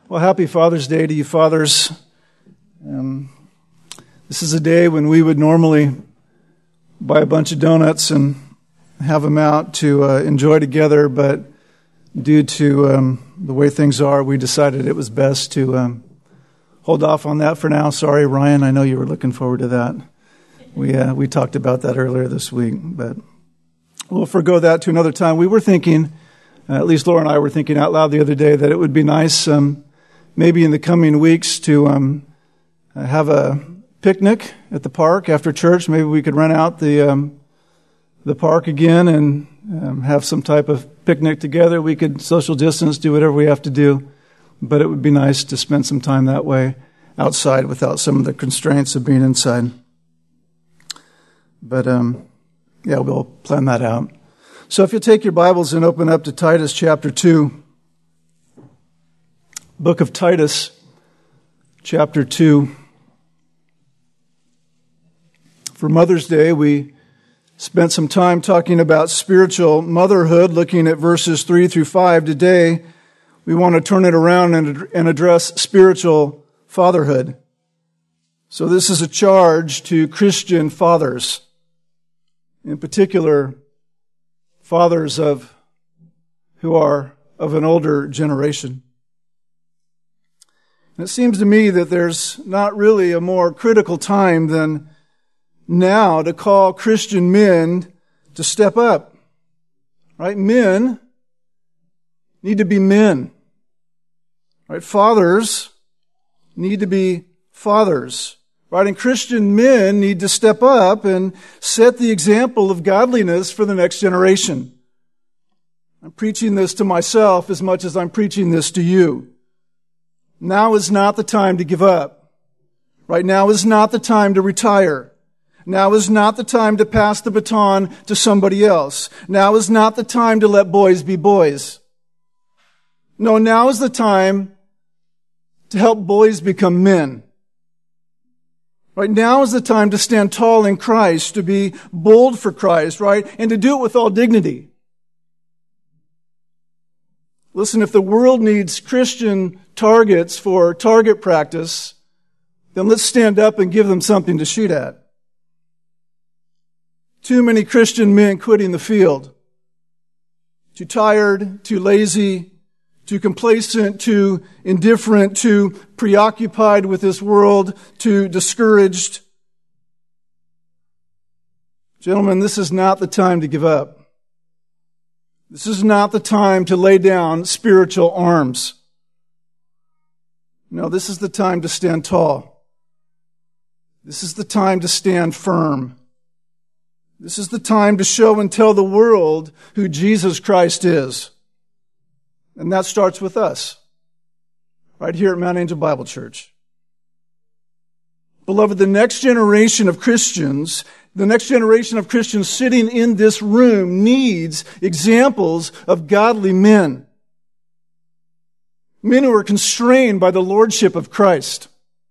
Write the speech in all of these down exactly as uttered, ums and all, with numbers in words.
Well, happy Father's Day to you fathers. Um, this is a day when we would normally buy a bunch of donuts and have them out to uh, enjoy together, but due to um, the way things are, we decided it was best to um, hold off on that for now. Sorry, Ryan, I know you were looking forward to that. We uh, we talked about that earlier this week, but we'll forgo that to another time. We were thinking, uh, at least Laura and I were thinking out loud the other day, that it would be nice um, maybe in the coming weeks to um, have a picnic at the park after church. Maybe we could rent out the um, the park again and um, have some type of picnic together. We could social distance, do whatever we have to do, but it would be nice to spend some time that way outside without some of the constraints of being inside. But um, yeah, we'll plan that out. So if you'll take your Bibles and open up to Titus chapter two. Book of Titus, chapter two. For Mother's Day, we spent some time talking about spiritual motherhood, looking at verses three through five. Today, we want to turn it around and, and address spiritual fatherhood. So this is a charge to Christian fathers, in particular, fathers of who are of an older generation. And it seems to me that there's not really a more critical time than now to call Christian men to step up. Right? Men need to be men. Right? Fathers need to be fathers. Right? And Christian men need to step up and set the example of godliness for the next generation. I'm preaching this to myself as much as I'm preaching this to you. Now is not the time to give up. Right now is not the time to retire. Now is not the time to pass the baton to somebody else. Now is not the time to let boys be boys. No, now is the time to help boys become men. Right now is the time to stand tall in Christ, to be bold for Christ, right? And to do it with all dignity. Listen, if the world needs Christian targets for target practice, then let's stand up and give them something to shoot at. Too many Christian men quitting the field. Too tired, too lazy, too complacent, too indifferent, too preoccupied with this world, too discouraged. Gentlemen, this is not the time to give up. This is not the time to lay down spiritual arms. No, this is the time to stand tall. This is the time to stand firm. This is the time to show and tell the world who Jesus Christ is. And that starts with us, right here at Mount Angel Bible Church. Beloved, the next generation of Christians, the next generation of Christians sitting in this room needs examples of godly men. Men who are constrained by the lordship of Christ.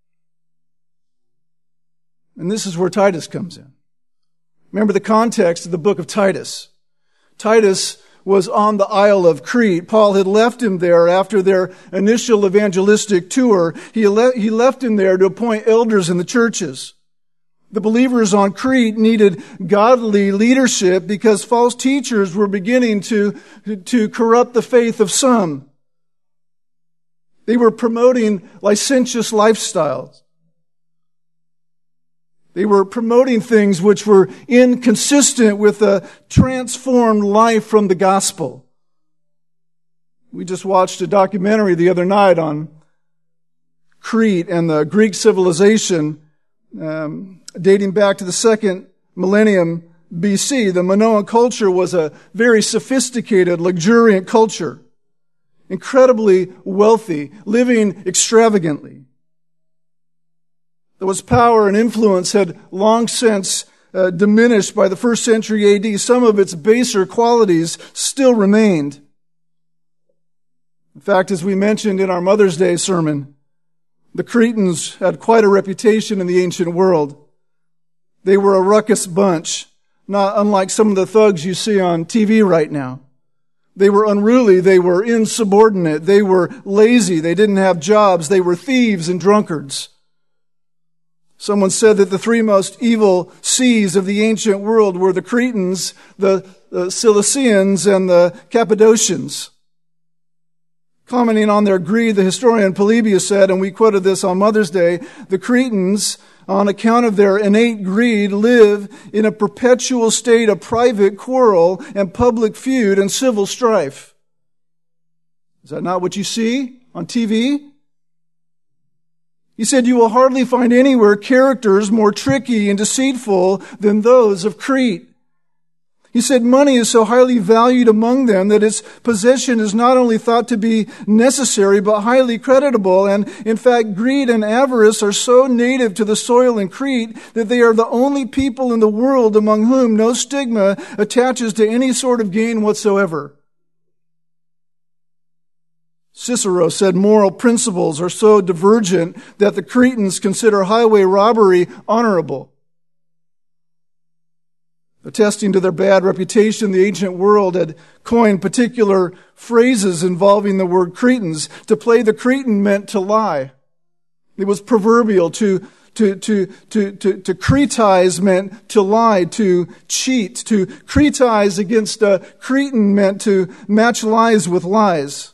And this is where Titus comes in. Remember the context of the book of Titus. Titus was on the Isle of Crete. Paul had left him there after their initial evangelistic tour. He, le- he left him there to appoint elders in the churches. The believers on Crete needed godly leadership because false teachers were beginning to, to corrupt the faith of some. They were promoting licentious lifestyles. They were promoting things which were inconsistent with a transformed life from the gospel. We just watched a documentary the other night on Crete and the Greek civilization um, dating back to the second millennium B C. The Minoan culture was a very sophisticated, luxuriant culture. Incredibly wealthy, living extravagantly. Those power and influence had long since uh, diminished by the first century A D. Some of its baser qualities still remained. In fact, as we mentioned in our Mother's Day sermon, the Cretans had quite a reputation in the ancient world. They were a ruckus bunch, not unlike some of the thugs you see on T V right now. They were unruly. They were insubordinate. They were lazy. They didn't have jobs. They were thieves and drunkards. Someone said that the three most evil seas of the ancient world were the Cretans, the, the Cilicians, and the Cappadocians. Commenting on their greed, the historian Polybius said, and we quoted this on Mother's Day, the Cretans, on account of their innate greed, live in a perpetual state of private quarrel and public feud and civil strife. Is that not what you see on T V? He said, you will hardly find anywhere characters more tricky and deceitful than those of Crete. He said, money is so highly valued among them that its possession is not only thought to be necessary, but highly creditable. And in fact, greed and avarice are so native to the soil in Crete that they are the only people in the world among whom no stigma attaches to any sort of gain whatsoever. Cicero said moral principles are so divergent that the Cretans consider highway robbery honorable. Attesting to their bad reputation, the ancient world had coined particular phrases involving the word Cretans. To play the Cretan meant to lie. It was proverbial. To to to to to, to Cretize meant to lie, to cheat. To Cretize against a Cretan meant to match lies with lies.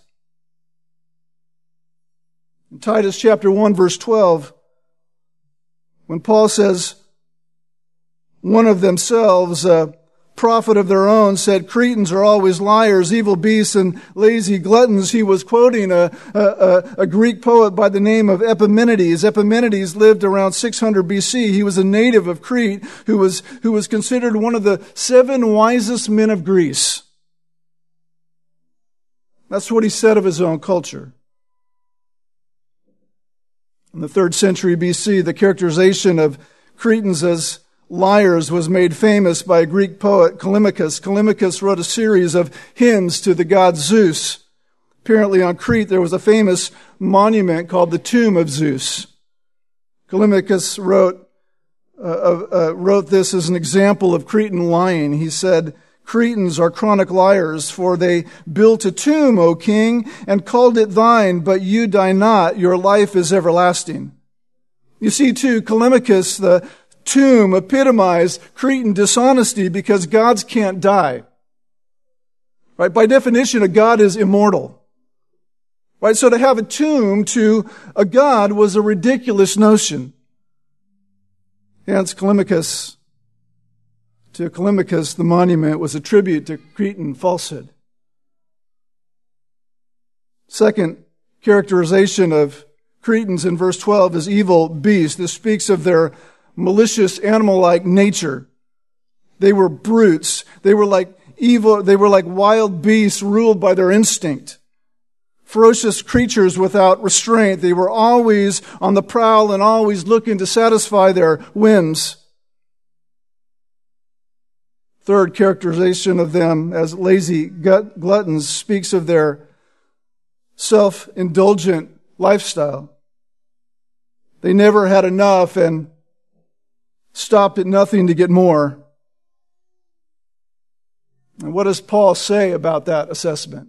In Titus chapter one, verse twelve, when Paul says, one of themselves, a prophet of their own, said, Cretans are always liars, evil beasts, and lazy gluttons. He was quoting a, a, a Greek poet by the name of Epimenides. Epimenides lived around six hundred B C. He was a native of Crete who was, who was considered one of the seven wisest men of Greece. That's what he said of his own culture. In the third century B C, the characterization of Cretans as liars was made famous by a Greek poet, Callimachus. Callimachus wrote a series of hymns to the god Zeus. Apparently on Crete there was a famous monument called the Tomb of Zeus. Callimachus wrote, uh, uh, wrote this as an example of Cretan lying. He said, Cretans are chronic liars, for they built a tomb, O king, and called it thine, but you die not, your life is everlasting. You see, too, Callimachus, the tomb, epitomized Cretan dishonesty because gods can't die. Right? By definition, a god is immortal. Right? So to have a tomb to a god was a ridiculous notion. Hence, Callimachus To Callimachus, the monument was a tribute to Cretan falsehood. Second characterization of Cretans in verse twelve is evil beasts. This speaks of their malicious animal-like nature. They were brutes. They were like evil, they were like wild beasts ruled by their instinct. Ferocious creatures without restraint. They were always on the prowl and always looking to satisfy their whims. Third characterization of them as lazy gluttons speaks of their self-indulgent lifestyle. They never had enough and stopped at nothing to get more. And what does Paul say about that assessment?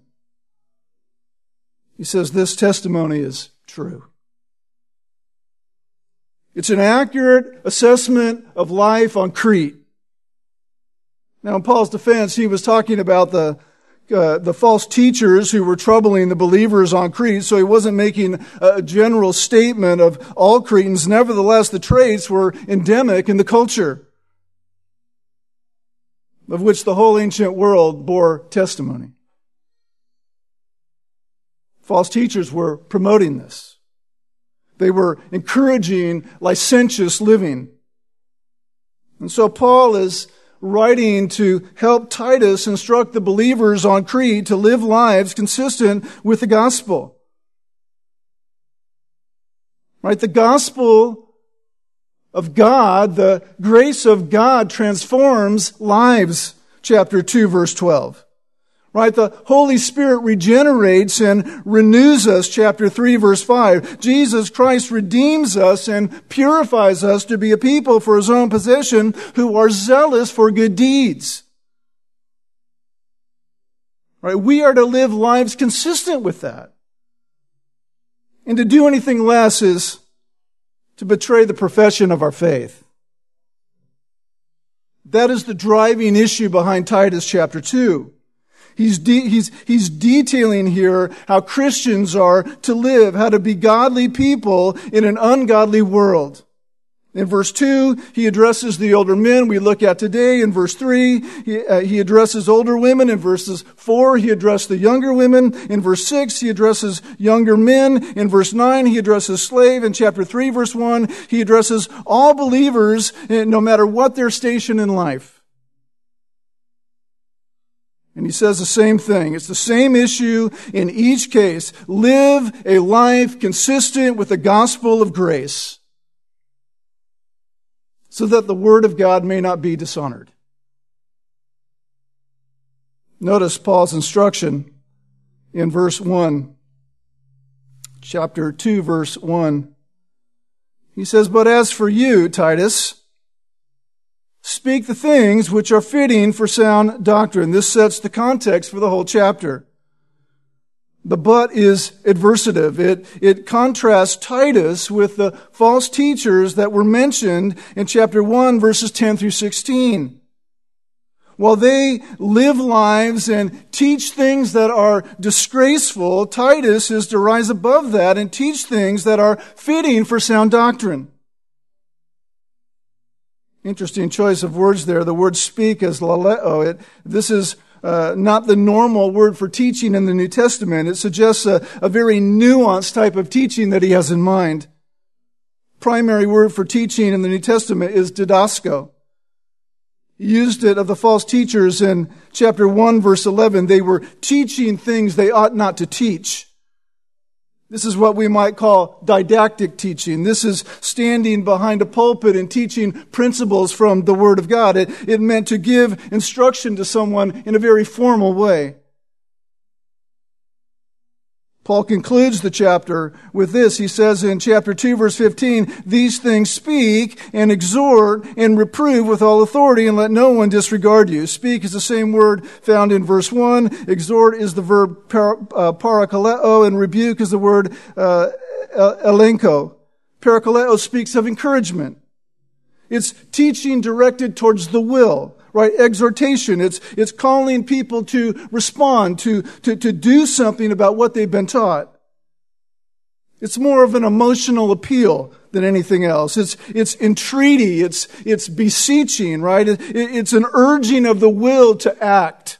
He says this testimony is true. It's an accurate assessment of life on Crete. Now, in Paul's defense, he was talking about the uh, the false teachers who were troubling the believers on Crete, so he wasn't making a general statement of all Cretans. Nevertheless, the traits were endemic in the culture of which the whole ancient world bore testimony. False teachers were promoting this. They were encouraging licentious living. And so Paul is writing to help Titus instruct the believers on Crete to live lives consistent with the gospel. Right? The gospel of God, the grace of God transforms lives. Chapter two, verse twelve. Right? The Holy Spirit regenerates and renews us. Chapter three, verse five. Jesus Christ redeems us and purifies us to be a people for His own possession who are zealous for good deeds. Right? We are to live lives consistent with that. And to do anything less is to betray the profession of our faith. That is the driving issue behind Titus chapter two. He's, de- he's, he's detailing here how Christians are to live, how to be godly people in an ungodly world. In verse two, he addresses the older men we look at today. In verse three, he, uh, he addresses older women. In verses four, he addressed the younger women. In verse six, he addresses younger men. In verse nine, he addresses slave. In chapter three, verse one, he addresses all believers, no matter what their station in life. And he says the same thing. It's the same issue in each case. Live a life consistent with the gospel of grace, so that the word of God may not be dishonored. Notice Paul's instruction in verse one. Chapter two, verse one. He says, "But as for you, Titus, speak the things which are fitting for sound doctrine." This sets the context for the whole chapter. The but is adversative. It, it contrasts Titus with the false teachers that were mentioned in chapter one, verses ten through sixteen. While they live lives and teach things that are disgraceful, Titus is to rise above that and teach things that are fitting for sound doctrine. Interesting choice of words there. The word speak is laleo. It, this is Uh, not the normal word for teaching in the New Testament. It suggests a, a very nuanced type of teaching that he has in mind. Primary word for teaching in the New Testament is didasko. He used it of the false teachers in chapter one, verse eleven. They were teaching things they ought not to teach. This is what we might call didactic teaching. This is standing behind a pulpit and teaching principles from the Word of God. It, it meant to give instruction to someone in a very formal way. Paul concludes the chapter with this. He says in chapter two, verse fifteen, "These things speak and exhort and reprove with all authority, and let no one disregard you." Speak is the same word found in verse one. Exhort is the verb par, uh, parakaleo, and rebuke is the word uh, elenko. Parakaleo speaks of encouragement. It's teaching directed towards the will. Right? Exhortation. It's, it's calling people to respond, to, to, to do something about what they've been taught. It's more of an emotional appeal than anything else. It's, it's entreaty. It's, it's beseeching, right? It, it's an urging of the will to act.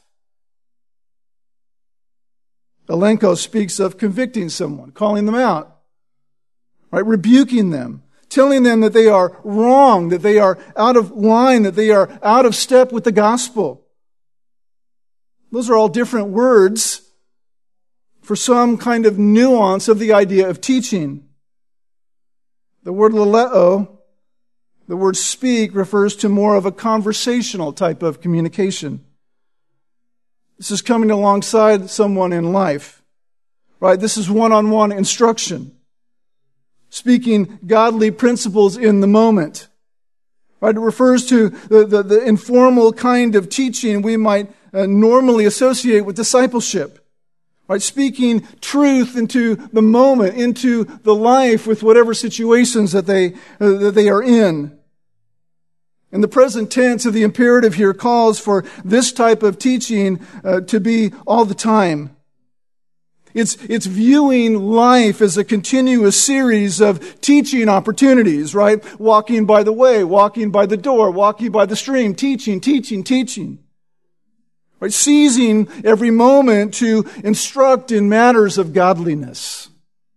Elenko speaks of convicting someone, calling them out, right? Rebuking them. Telling them that they are wrong, that they are out of line, that they are out of step with the gospel. Those are all different words for some kind of nuance of the idea of teaching. The word laleo, the word speak, refers to more of a conversational type of communication. This is coming alongside someone in life, right? This is one-on-one instruction. Speaking godly principles in the moment. Right? It refers to the, the, the informal kind of teaching we might uh, normally associate with discipleship. Right? Speaking truth into the moment, into the life with whatever situations that they, uh, that they are in. And the present tense of the imperative here calls for this type of teaching uh, to be all the time. It's, it's viewing life as a continuous series of teaching opportunities, right? Walking by the way, walking by the door, walking by the stream, teaching, teaching, teaching. Right? Seizing every moment to instruct in matters of godliness.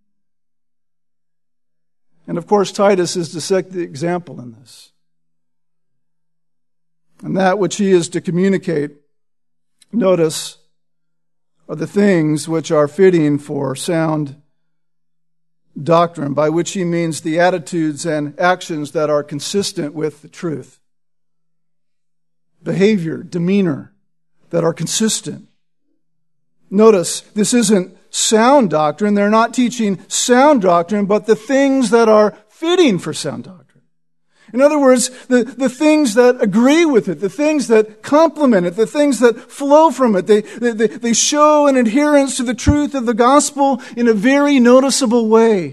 And of course, Titus is to set the example in this. And that which he is to communicate, notice, are the things which are fitting for sound doctrine, by which he means the attitudes and actions that are consistent with the truth. Behavior, demeanor that are consistent. Notice, this isn't sound doctrine. They're not teaching sound doctrine, but the things that are fitting for sound doctrine. In other words, the, the things that agree with it, the things that complement it, the things that flow from it, they, they, they show an adherence to the truth of the gospel in a very noticeable way.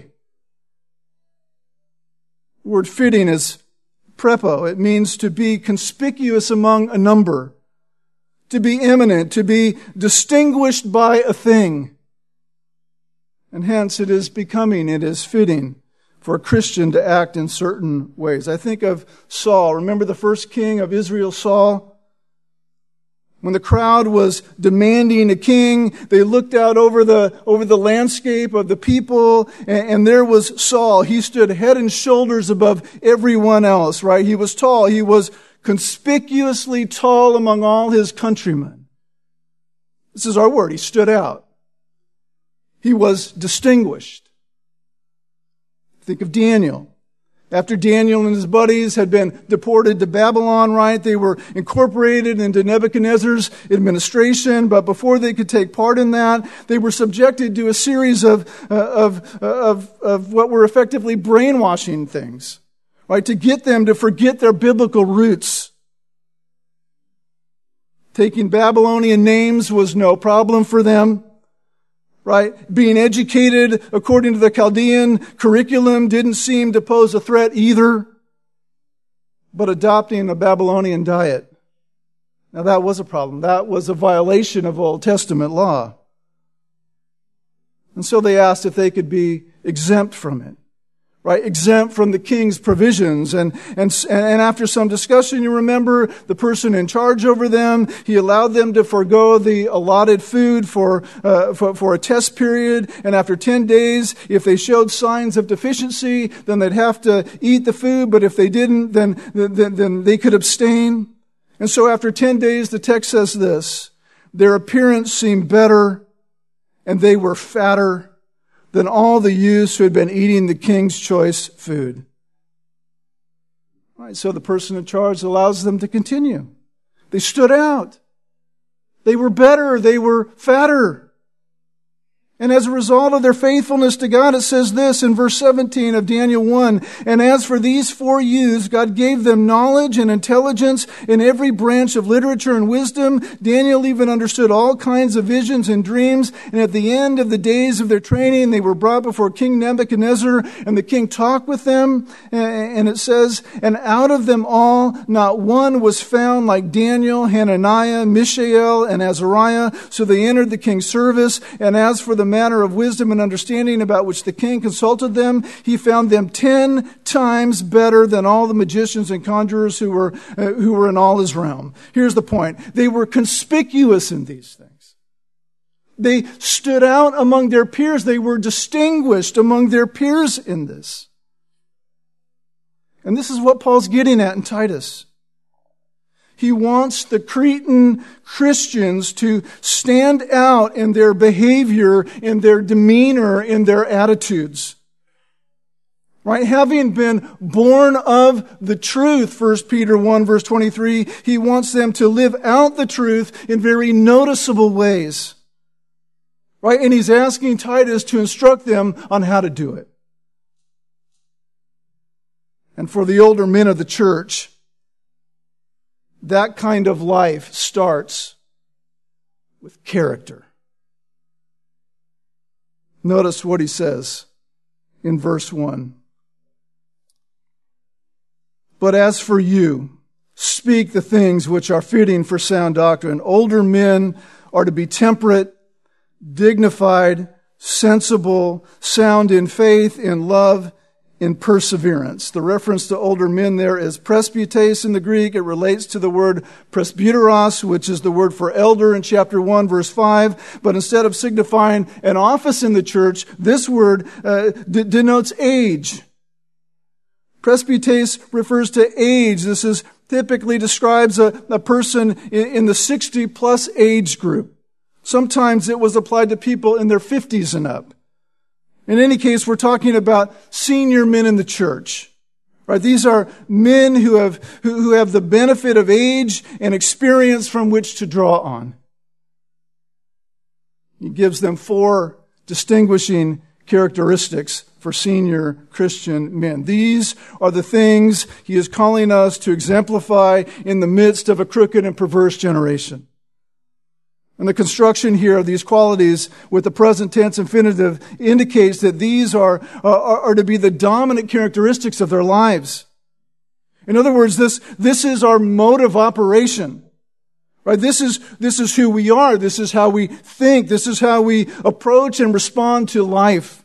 The word fitting is prepo. It means to be conspicuous among a number, to be eminent, to be distinguished by a thing. And hence it is becoming, it is fitting for a Christian to act in certain ways. I think of Saul. Remember the first king of Israel, Saul? When the crowd was demanding a king, they looked out over the, over the landscape of the people, and, and there was Saul. He stood head and shoulders above everyone else, right? He was tall. He was conspicuously tall among all his countrymen. This is our word. He stood out. He was distinguished. Think of Daniel. After Daniel and his buddies had been deported to Babylon, right, they were incorporated into Nebuchadnezzar's administration, but before they could take part in that, they were subjected to a series of, uh, of, of, of what were effectively brainwashing things, right, to get them to forget their biblical roots. Taking Babylonian names was no problem for them. Right? Being educated according to the Chaldean curriculum didn't seem to pose a threat either. But adopting a Babylonian diet, now that was a problem. That was a violation of Old Testament law. And so they asked if they could be exempt from it. Right? Exempt from the king's provisions. And, and, and after some discussion, you remember the person in charge over them, he allowed them to forego the allotted food for, uh, for, for a test period. And after ten days, if they showed signs of deficiency, then they'd have to eat the food. But if they didn't, then, then, then they could abstain. And so after ten days, the text says this: their appearance seemed better and they were fatter than all the youths who had been eating the king's choice food. All right, so the person in charge allows them to continue. They stood out. They were better. They were fatter. And as a result of their faithfulness to God, it says this in verse seventeen of Daniel one, and as for these four youths, God gave them knowledge and intelligence in every branch of literature and wisdom. Daniel even understood all kinds of visions and dreams. And at the end of the days of their training, they were brought before King Nebuchadnezzar, and the king talked with them. And it says, and out of them all, not one was found like Daniel, Hananiah, Mishael, and Azariah. So they entered the king's service. And as for the matter of wisdom and understanding about which the king consulted them, he found them ten times better than all the magicians and conjurers who were uh, who were in all his realm. Here's the point. They were conspicuous in these things. They stood out among their peers. They were distinguished among their peers in this. And this is what Paul's getting at in Titus. He wants the Cretan Christians to stand out in their behavior, in their demeanor, in their attitudes. Right? Having been born of the truth, First Peter one verse twenty-three, he wants them to live out the truth in very noticeable ways. Right? And he's asking Titus to instruct them on how to do it. And for the older men of the church, that kind of life starts with character. Notice what he says in verse one. But as for you, speak the things which are fitting for sound doctrine. Older men are to be temperate, dignified, sensible, sound in faith, in love, in perseverance. The reference to older men there is presbytes in the Greek. It relates to the word presbyteros, which is the word for elder in chapter one, verse five. But instead of signifying an office in the church, this word uh, d- denotes age. Presbytes refers to age. This is typically describes a, a person in, in the sixty plus age group. Sometimes it was applied to people in their fifties and up. In any case, we're talking about senior men in the church. Right? These are men who have, who, who have the benefit of age and experience from which to draw on. He gives them four distinguishing characteristics for senior Christian men. These are the things he is calling us to exemplify in the midst of a crooked and perverse generation. And the construction here of these qualities with the present tense infinitive indicates that these are, are, are to be the dominant characteristics of their lives. In other words, this, this is our mode of operation. Right? This is, this is who we are. This is how we think. This is how we approach and respond to life.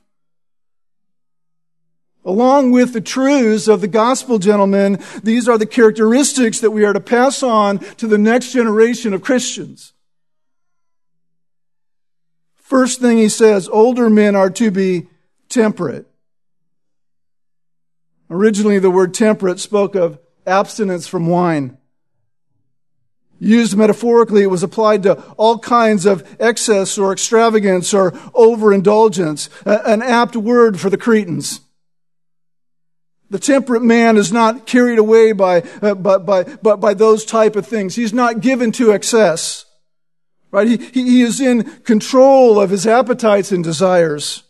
Along with the truths of the gospel, gentlemen, these are the characteristics that we are to pass on to the next generation of Christians. First thing he says, older men are to be temperate. Originally, the word temperate spoke of abstinence from wine. Used metaphorically, it was applied to all kinds of excess or extravagance or overindulgence, an apt word for the Cretans. The temperate man is not carried away by, uh, by, by, by, by those type of things. He's not given to excess. Right? He, he is in control of his appetites and desires.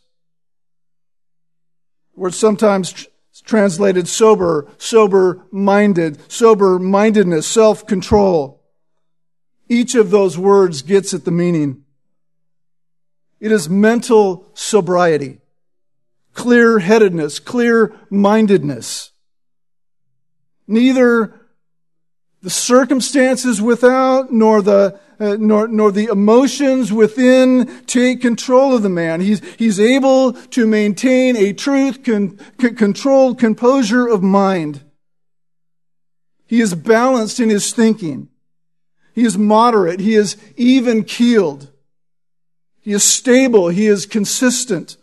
Word sometimes tr- translated sober, sober-minded, sober-mindedness, self-control. Each of those words gets at the meaning. It is mental sobriety, clear-headedness, clear-mindedness. Neither the circumstances without nor the uh, nor nor the emotions within take control of the man. He's he's able to maintain a truth con, con, controlled composure of mind. He is balanced in his thinking. He is moderate. He is even-keeled. He is stable. He is consistent.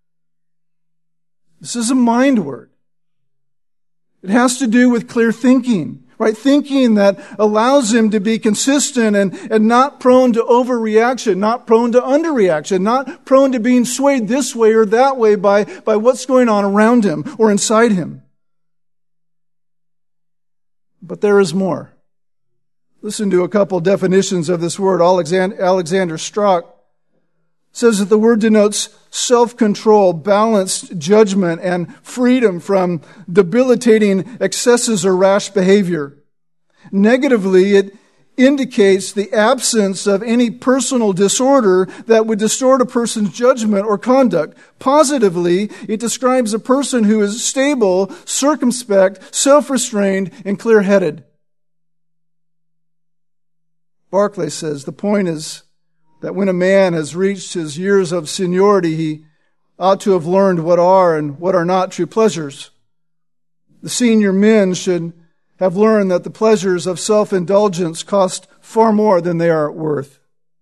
This is a mind word. It has to do with clear thinking, right? Thinking that allows him to be consistent and, and not prone to overreaction, not prone to underreaction, not prone to being swayed this way or that way by, by what's going on around him or inside him. But there is more. Listen to a couple definitions of this word. Alexander, Alexander Strock says that the word denotes self-control, balanced judgment, and freedom from debilitating excesses or rash behavior. Negatively, it indicates the absence of any personal disorder that would distort a person's judgment or conduct. Positively, it describes a person who is stable, circumspect, self-restrained, and clear-headed. Barclay says, the point is that when a man has reached his years of seniority, he ought to have learned what are and what are not true pleasures. The senior men should have learned that the pleasures of self-indulgence cost far more than they are worth.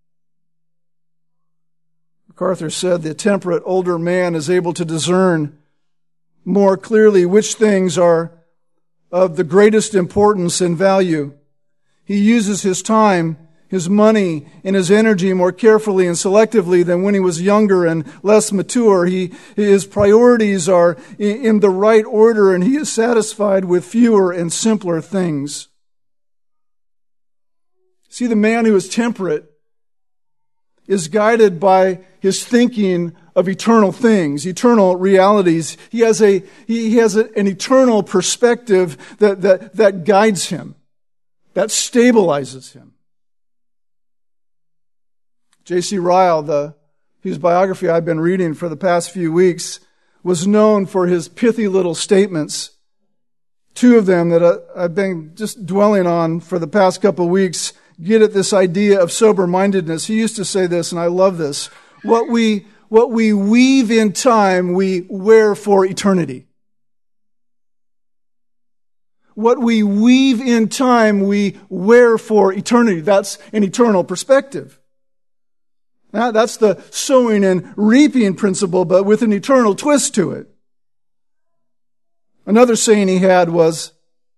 MacArthur said the temperate older man is able to discern more clearly which things are of the greatest importance and value. He uses his time, his money, and his energy more carefully and selectively than when he was younger and less mature. He, his priorities are in the right order, and he is satisfied with fewer and simpler things. See, the man who is temperate is guided by his thinking of eternal things, eternal realities. He has a he has a, an eternal perspective that, that that guides him, that stabilizes him. J C Ryle, the, whose biography I've been reading for the past few weeks, was known for his pithy little statements. Two of them that I, I've been just dwelling on for the past couple of weeks get at this idea of sober-mindedness. He used to say this, and I love this. What we, what we weave in time, we wear for eternity. What we weave in time, we wear for eternity. That's an eternal perspective. Now, that's the sowing and reaping principle, but with an eternal twist to it. Another saying he had was,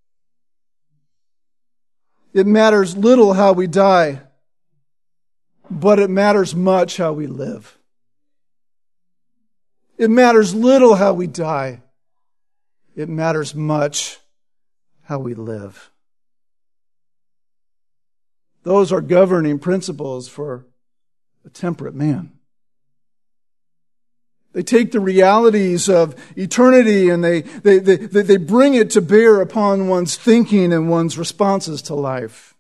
it matters little how we die, but it matters much how we live. It matters little how we die. It matters much how we live. Those are governing principles for a temperate man. They take the realities of eternity and they, they, they, they bring it to bear upon one's thinking and one's responses to life.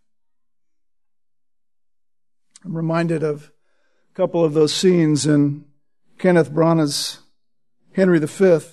I'm reminded of a couple of those scenes in Kenneth Branagh's Henry the Fifth.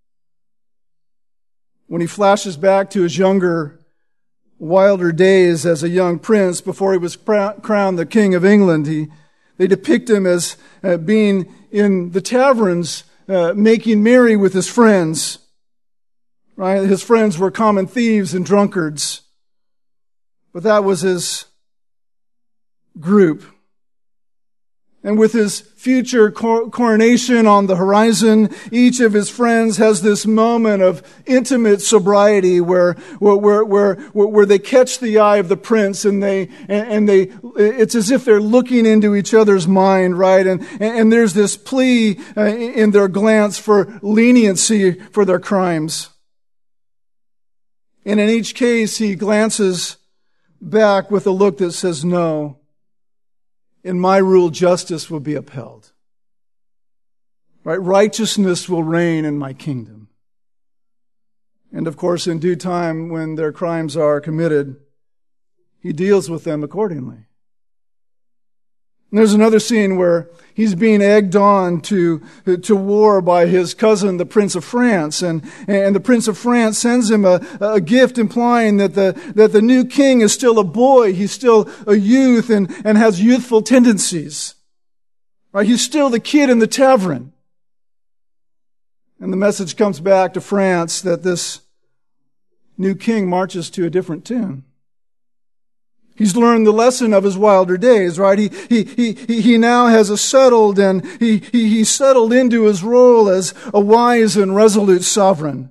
When he flashes back to his younger, wilder days as a young prince before he was crowned the King of England, he, they depict him as uh, being in the taverns, uh, making merry with his friends. Right? His friends were common thieves and drunkards. But that was his group. And with his future cor- coronation on the horizon, each of his friends has this moment of intimate sobriety where, where, where, where, where they catch the eye of the prince and they, and, and they, it's as if they're looking into each other's mind, right? And, and there's this plea uh, in their glance for leniency for their crimes. And in each case, he glances back with a look that says, no. In my rule, justice will be upheld. Right? Righteousness will reign in my kingdom. And of course, in due time, when their crimes are committed, he deals with them accordingly. And there's another scene where he's being egged on to, to war by his cousin, the Prince of France. And, and the Prince of France sends him a, a gift implying that the, that the new king is still a boy. He's still a youth and, and has youthful tendencies. Right? He's still the kid in the tavern. And the message comes back to France that this new king marches to a different tune. He's learned the lesson of his wilder days, right? He, he, he, he now has a settled and he, he, he settled into his role as a wise and resolute sovereign.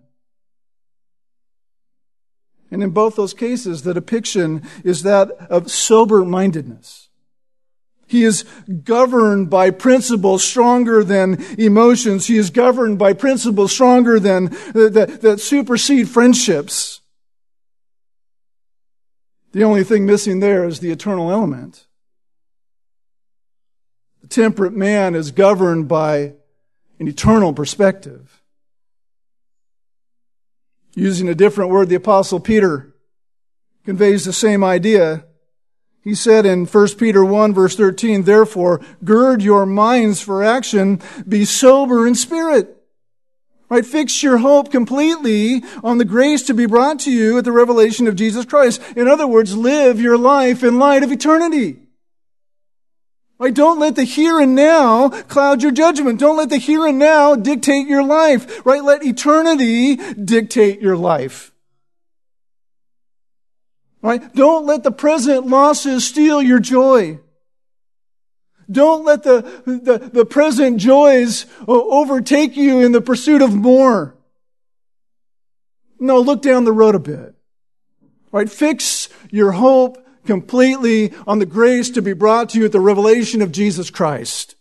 And in both those cases, the depiction is that of sober-mindedness. He is governed by principles stronger than emotions. He is governed by principles stronger than, that, that supersede friendships. The only thing missing there is the eternal element. The temperate man is governed by an eternal perspective. Using a different word, the Apostle Peter conveys the same idea. He said in First Peter one, verse thirteen, therefore, gird your minds for action, be sober in spirit. Right? Fix your hope completely on the grace to be brought to you at the revelation of Jesus Christ. In other words, live your life in light of eternity. Right? Don't let the here and now cloud your judgment. Don't let the here and now dictate your life. Right? Let eternity dictate your life. Right? Don't let the present losses steal your joy. Don't let the, the, the present joys overtake you in the pursuit of more. No, look down the road a bit. Right? Fix your hope completely on the grace to be brought to you at the revelation of Jesus Christ.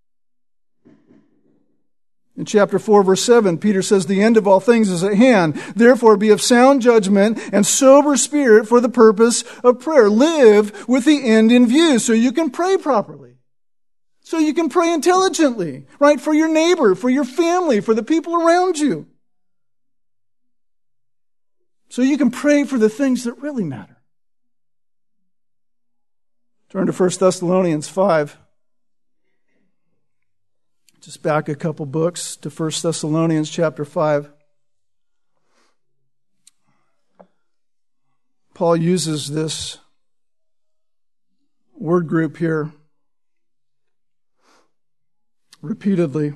In chapter four, verse seven, Peter says, the end of all things is at hand. Therefore, be of sound judgment and sober spirit for the purpose of prayer. Live with the end in view so you can pray properly. So you can pray intelligently, right? For your neighbor, for your family, for the people around you. So you can pray for the things that really matter. Turn to First Thessalonians five. Just back a couple books to First Thessalonians chapter five. Paul uses this word group here repeatedly.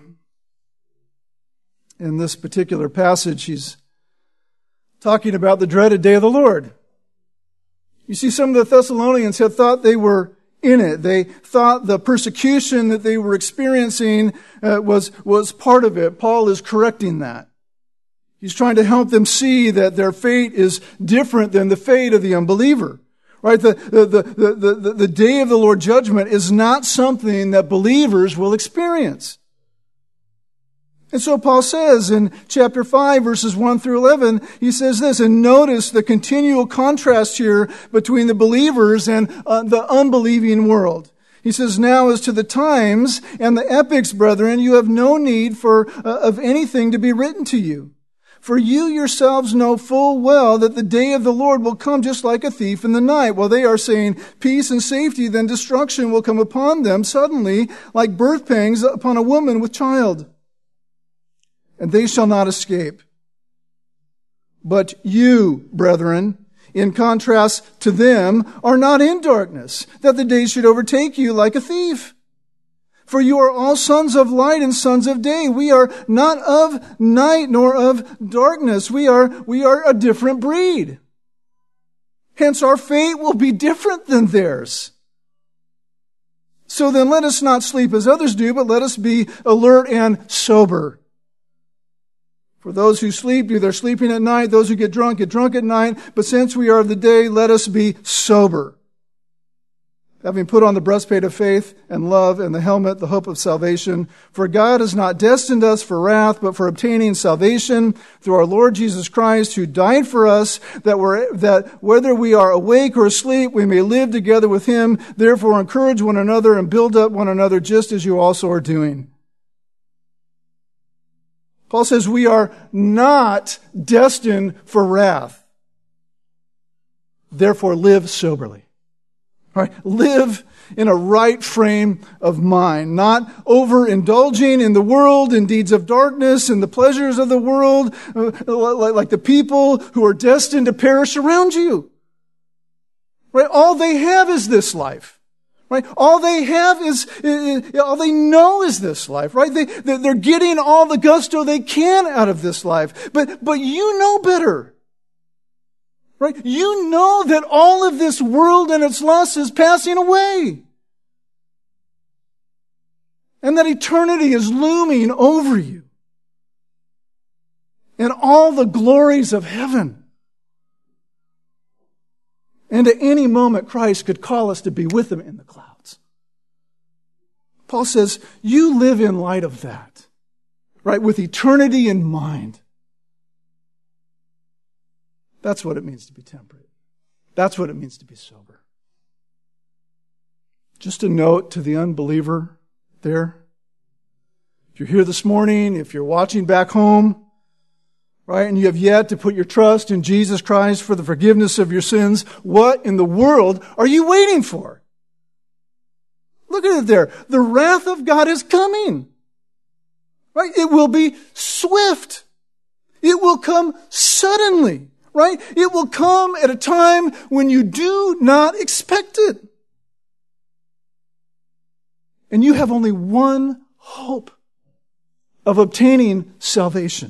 In this particular passage, he's talking about the dreaded day of the Lord. You see, some of the Thessalonians had thought they were in it. They thought the persecution that they were experiencing uh, was, was part of it. Paul is correcting that. He's trying to help them see that their fate is different than the fate of the unbeliever. Right? The, the, the, the, the, the day of the Lord judgment is not something that believers will experience. And so Paul says in chapter five, verses one through eleven, he says this, and notice the continual contrast here between the believers and uh, the unbelieving world. He says, now as to the times and the epochs, brethren, you have no need for uh, of anything to be written to you. For you yourselves know full well that the day of the Lord will come just like a thief in the night. While they are saying peace and safety, then destruction will come upon them suddenly, like birth pangs upon a woman with child. And they shall not escape. But you, brethren, in contrast to them, are not in darkness, that the day should overtake you like a thief. For you are all sons of light and sons of day. We are not of night nor of darkness. We are, we are a different breed. Hence our fate will be different than theirs. So then let us not sleep as others do, but let us be alert and sober. For those who sleep, do their sleeping at night. Those who get drunk, get drunk at night. But since we are of the day, let us be sober. Having put on the breastplate of faith and love and the helmet, the hope of salvation. For God has not destined us for wrath, but for obtaining salvation through our Lord Jesus Christ, who died for us, that we're, that whether we are awake or asleep, we may live together with him. Therefore encourage one another and build up one another, just as you also are doing. Paul says we are not destined for wrath. Therefore live soberly. Right? Live in a right frame of mind, not overindulging in the world, in deeds of darkness, in the pleasures of the world, like the people who are destined to perish around you. Right? All they have is this life. Right? All they have is, all they know is this life. Right? They, they're getting all the gusto they can out of this life. But, but you know better. Right? You know that all of this world and its lust is passing away. And that eternity is looming over you. And all the glories of heaven. And at any moment, Christ could call us to be with him in the clouds. Paul says, you live in light of that. Right? With eternity in mind. That's what it means to be temperate. That's what it means to be sober. Just a note to the unbeliever there. If you're here this morning, if you're watching back home, right, and you have yet to put your trust in Jesus Christ for the forgiveness of your sins, what in the world are you waiting for? Look at it there. The wrath of God is coming. Right? It will be swift. It will come suddenly. Right? It will come at a time when you do not expect it. And you have only one hope of obtaining salvation.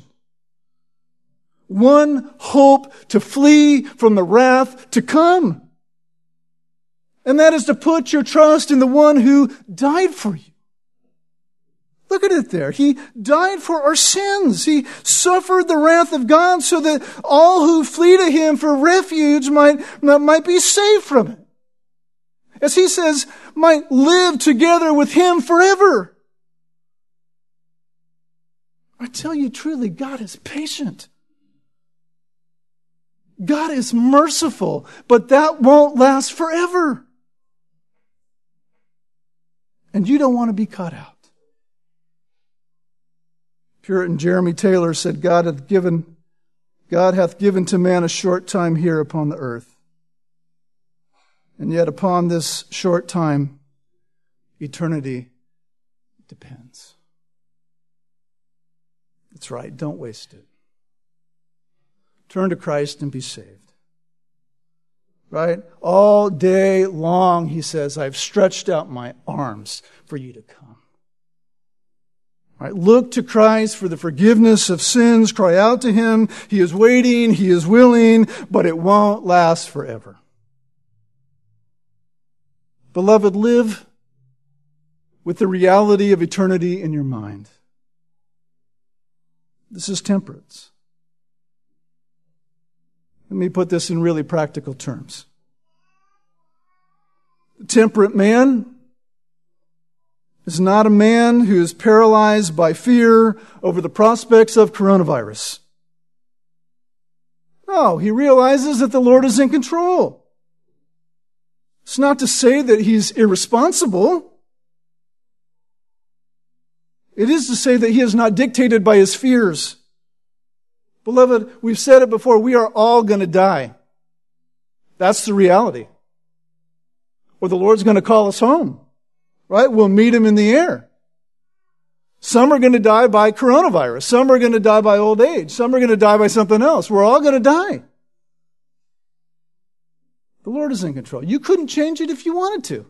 One hope to flee from the wrath to come. And that is to put your trust in the one who died for you. Look at it there. He died for our sins. He suffered the wrath of God so that all who flee to him for refuge might, might be saved from it. As he says, might live together with him forever. I tell you truly, God is patient. God is merciful, but that won't last forever. And you don't want to be cut out. Puritan Jeremy Taylor said, God hath given, God hath given to man a short time here upon the earth. And yet upon this short time, eternity depends. That's right. Don't waste it. Turn to Christ and be saved. Right? All day long, he says, I've stretched out my arms for you to come. Right, look to Christ for the forgiveness of sins. Cry out to him. He is waiting. He is willing, but it won't last forever. Beloved, live with the reality of eternity in your mind. This is temperance. Let me put this in really practical terms. The temperate man is not a man who is paralyzed by fear over the prospects of coronavirus. No, he realizes that the Lord is in control. It's not to say that he's irresponsible. It is to say that he is not dictated by his fears. Beloved, we've said it before, we are all going to die. That's the reality. Or the Lord's going to call us home, right? We'll meet him in the air. Some are going to die by coronavirus. Some are going to die by old age. Some are going to die by something else. We're all going to die. The Lord is in control. You couldn't change it if you wanted to.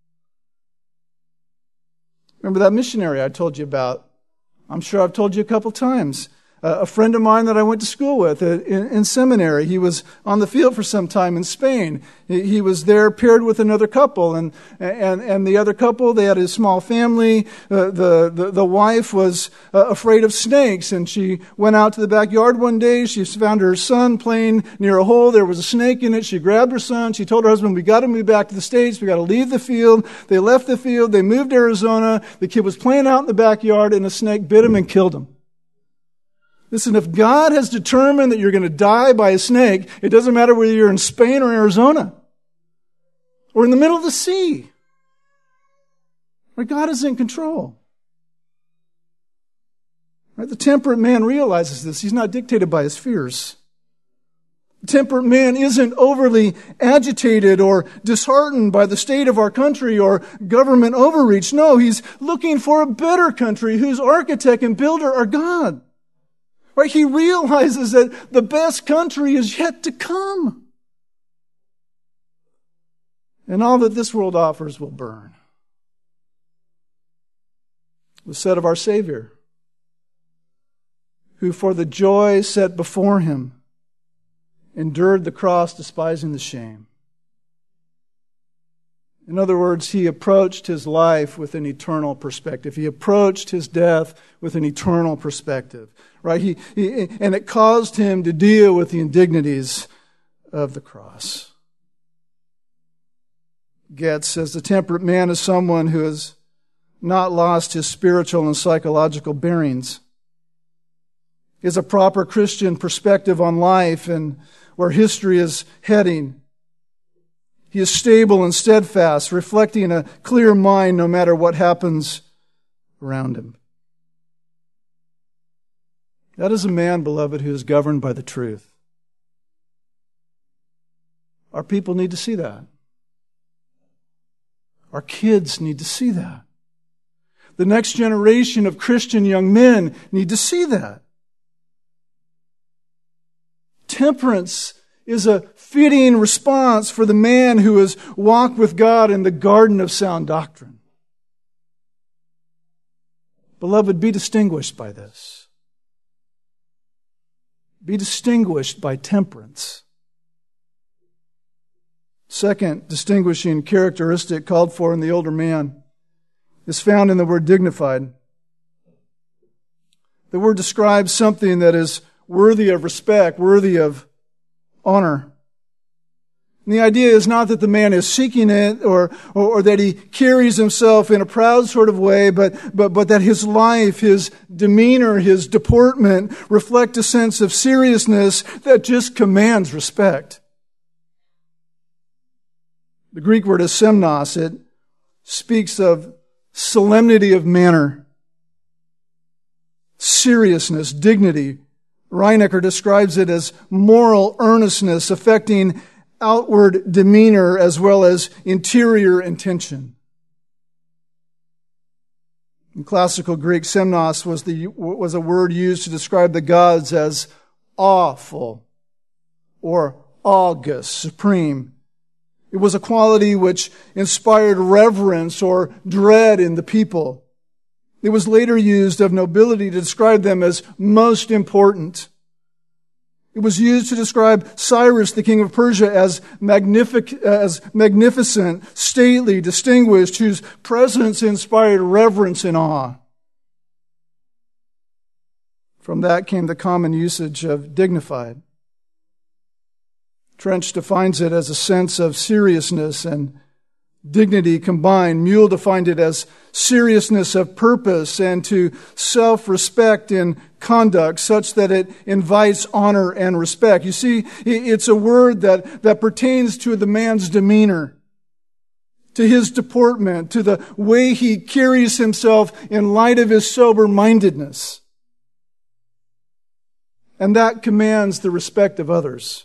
Remember that missionary I told you about? I'm sure I've told you a couple times. Uh, a friend of mine that I went to school with in, in seminary, he was on the field for some time in Spain. He, he was there paired with another couple, and and and the other couple, they had a small family. Uh, the, the the wife was uh, afraid of snakes, and she went out to the backyard one day. She found her son playing near a hole. There was a snake in it. She grabbed her son. She told her husband, "We got to move back to the States. We got to leave the field." They left the field. They moved to Arizona. The kid was playing out in the backyard, and a snake bit him and killed him. Listen, if God has determined that you're going to die by a snake, it doesn't matter whether you're in Spain or Arizona or in the middle of the sea. Right? God is in control. Right? The temperate man realizes this. He's not dictated by his fears. The temperate man isn't overly agitated or disheartened by the state of our country or government overreach. No, he's looking for a better country whose architect and builder are God. Right? He realizes that the best country is yet to come. And all that this world offers will burn. It was said of our Savior, who for the joy set before him endured the cross, despising the shame. In other words, he approached his life with an eternal perspective. He approached his death with an eternal perspective. Right? He, he, and it caused him to deal with the indignities of the cross. Getz says the temperate man is someone who has not lost his spiritual and psychological bearings. He has a proper Christian perspective on life and where history is heading. He is stable and steadfast, reflecting a clear mind no matter what happens around him. That is a man, beloved, who is governed by the truth. Our people need to see that. Our kids need to see that. The next generation of Christian young men need to see that. Temperance is a fitting response for the man who has walked with God in the garden of sound doctrine. Beloved, be distinguished by this. Be distinguished by temperance. Second distinguishing characteristic called for in the older man is found in the word dignified. The word describes something that is worthy of respect, worthy of honor. And the idea is not that the man is seeking it or, or, or that he carries himself in a proud sort of way, but, but, but that his life, his demeanor, his deportment reflect a sense of seriousness that just commands respect. The Greek word is semnos. It speaks of solemnity of manner, seriousness, dignity. Reinecker describes it as moral earnestness affecting outward demeanor as well as interior intention. In classical Greek, semnos was the was a word used to describe the gods as awful or august, supreme. It was a quality which inspired reverence or dread in the people. It was later used of nobility to describe them as most important. It was used to describe Cyrus, the king of Persia, as magnific- as magnificent, stately, distinguished, whose presence inspired reverence and awe. From that came the common usage of dignified. Trench defines it as a sense of seriousness and dignity combined. Mule defined it as seriousness of purpose and to self-respect in conduct such that it invites honor and respect. You see, it's a word that, that pertains to the man's demeanor. to his deportment, to the way he carries himself in light of his sober-mindedness. And that commands the respect of others.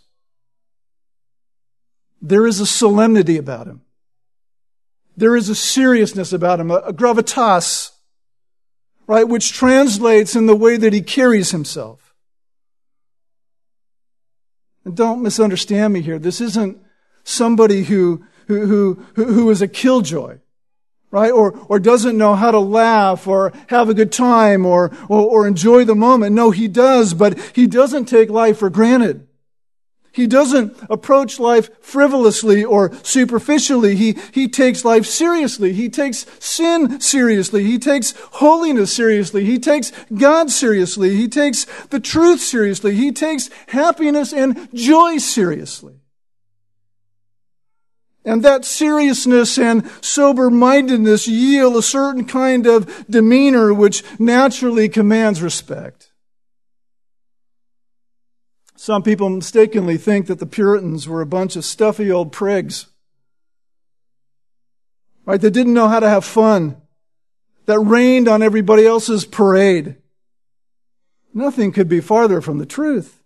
There is a solemnity about him. There is a seriousness about him, a, a gravitas, right, which translates in the way that he carries himself. And don't misunderstand me here. This isn't somebody who who who who is a killjoy, right? Or or doesn't know how to laugh or have a good time or, or or enjoy the moment. No, he does, but he doesn't take life for granted. He doesn't approach life frivolously or superficially. He, he takes life seriously. He takes sin seriously. He takes holiness seriously. He takes God seriously. He takes the truth seriously. He takes happiness and joy seriously. And that seriousness and sober-mindedness yield a certain kind of demeanor which naturally commands respect. Some people mistakenly think that the Puritans were a bunch of stuffy old prigs, right? That didn't know how to have fun, that rained on everybody else's parade. Nothing could be farther from the truth.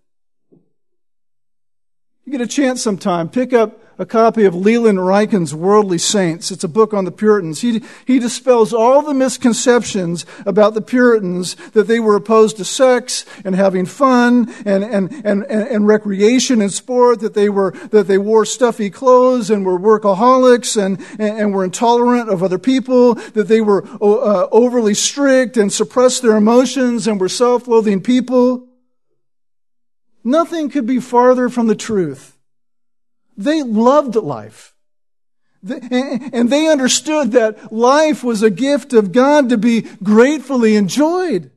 You get a chance sometime, pick up a copy of Leland Ryken's Worldly Saints. It's a book on the Puritans. He, he dispels all the misconceptions about the Puritans, that they were opposed to sex and having fun and, and, and, and, and recreation and sport, that they were, that they wore stuffy clothes and were workaholics and, and, and were intolerant of other people, that they were uh, overly strict and suppressed their emotions and were self-loathing people. Nothing could be farther from the truth. They loved life. And they understood that life was a gift of God to be gratefully enjoyed.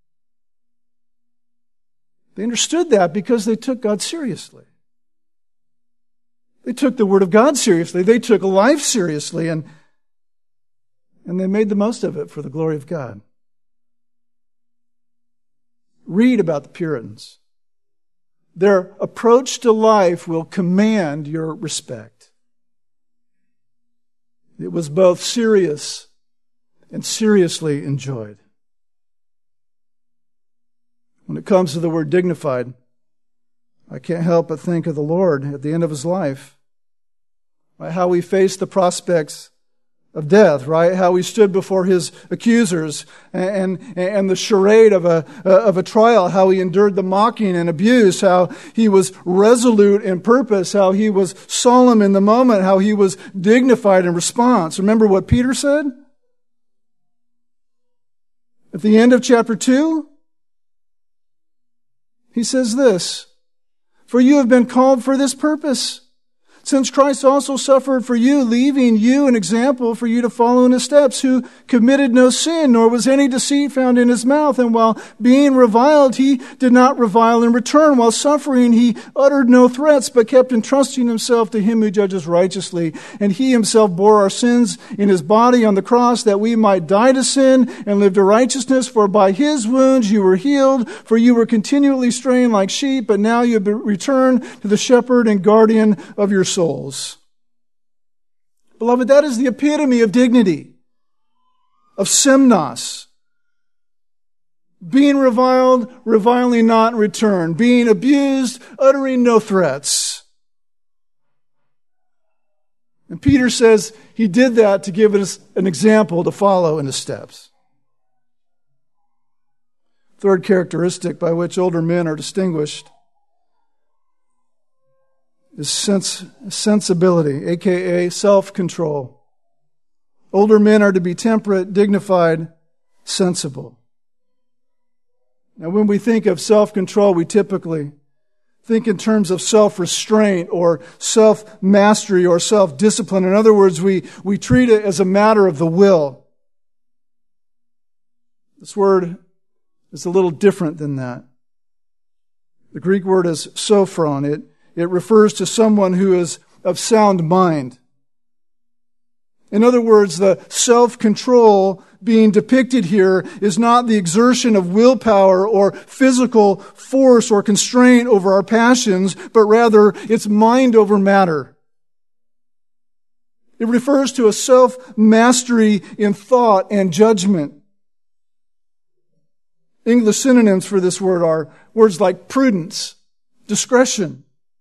They understood that because they took God seriously. They took the Word of God seriously. They took life seriously, and, and they made the most of it for the glory of God. Read about the Puritans. Their approach to life will command your respect. It was both serious and seriously enjoyed. When it comes to the word dignified, I can't help but think of the Lord at the end of his life. Right? How he faced the prospects of death, right? How he stood before his accusers and, and, and the charade of a, of a trial, how he endured the mocking and abuse, how he was resolute in purpose, how he was solemn in the moment, how he was dignified in response. Remember what Peter said? At the end of chapter two, he says this, "For you have been called for this purpose, since Christ also suffered for you, leaving you an example for you to follow in his steps, who committed no sin, nor was any deceit found in his mouth. And while being reviled, he did not revile in return. While suffering, he uttered no threats, but kept entrusting himself to him who judges righteously. And he himself bore our sins in his body on the cross, that we might die to sin and live to righteousness. For by his wounds you were healed, for you were continually straying like sheep, but now you have returned to the shepherd and guardian of your souls." Souls. Beloved, that is the epitome of dignity, of semnos. Being reviled, reviling not in return. Being abused, uttering no threats. And Peter says he did that to give us an example to follow in his steps. Third characteristic by which older men are distinguished is sense, sensibility, aka self-control. Older men are to be temperate, dignified, sensible. Now, when we think of self-control, we typically think in terms of self-restraint or self-mastery or self-discipline. In other words, we, we treat it as a matter of the will. This word is a little different than that. The Greek word is sophron. It It refers to someone who is of sound mind. In other words, the self-control being depicted here is not the exertion of willpower or physical force or constraint over our passions, but rather it's mind over matter. It refers to a self-mastery in thought and judgment. English synonyms for this word are words like prudence, discretion.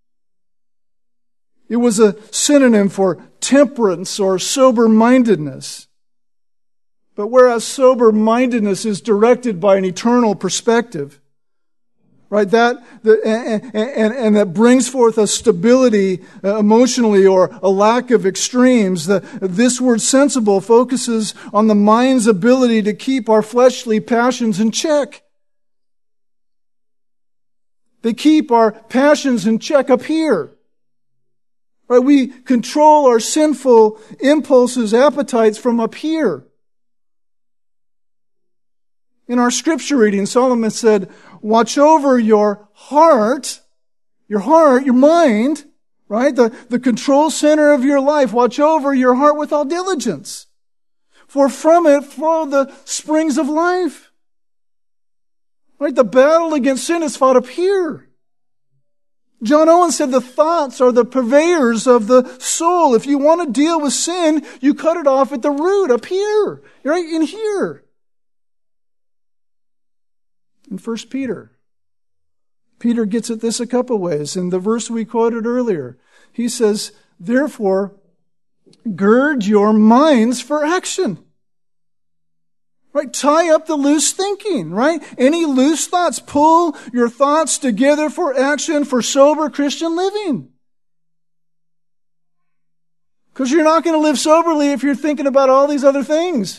It was a synonym for temperance or sober-mindedness. But whereas sober-mindedness is directed by an eternal perspective, right, that, the, and, and, and that brings forth a stability uh, emotionally or a lack of extremes, the, this word sensible focuses on the mind's ability to keep our fleshly passions in check. They keep our passions in check up here. Right? We control our sinful impulses, appetites from up here. In our scripture reading, Solomon said, watch over your heart, your heart, your mind, right? The, the control center of your life. Watch over your heart with all diligence. For from it flow the springs of life. Right? The battle against sin is fought up here. John Owen said the thoughts are the purveyors of the soul. If you want to deal with sin, you cut it off at the root, up here, right in here. In First Peter, Peter gets at this a couple ways. In the verse we quoted earlier, he says, therefore, gird your minds for action. Right? Tie up the loose thinking, right? Any loose thoughts, pull your thoughts together for action, for sober Christian living. Because you're not going to live soberly if you're thinking about all these other things.